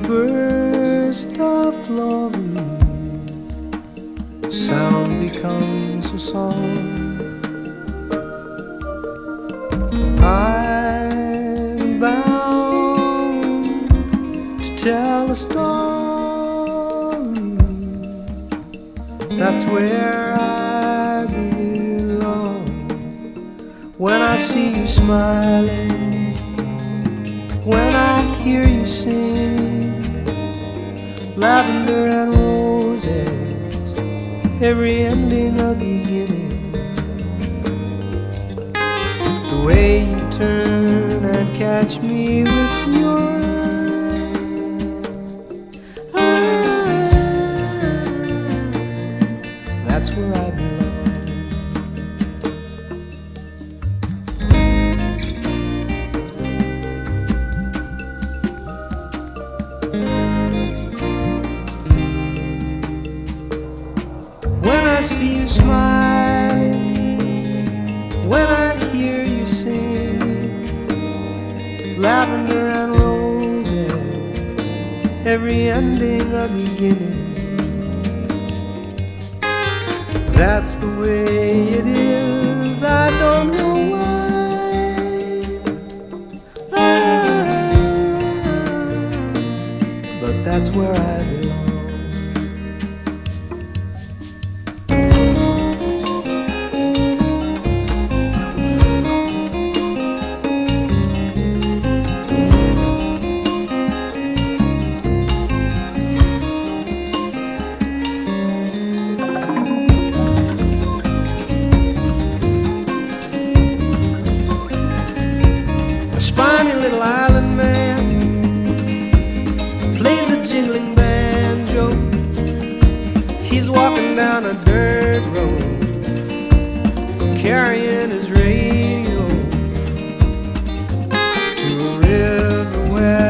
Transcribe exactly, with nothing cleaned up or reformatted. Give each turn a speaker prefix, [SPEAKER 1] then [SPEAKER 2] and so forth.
[SPEAKER 1] burst of glory, sound becomes a song. I'm bound to tell a story. That's where I belong. When I see you smiling, when I hear you singing, lavender and roses, every ending a beginning. The way you turn and catch me with your eyes, that's where I belong. When I see you smiling, when I hear you singing, lavender and roses, every ending a beginning. That's the way it is, I don't know why, but that's where I belong. A spiny little island man plays a jingling banjo. He's walking down a dirt road, carrying his radio to a river where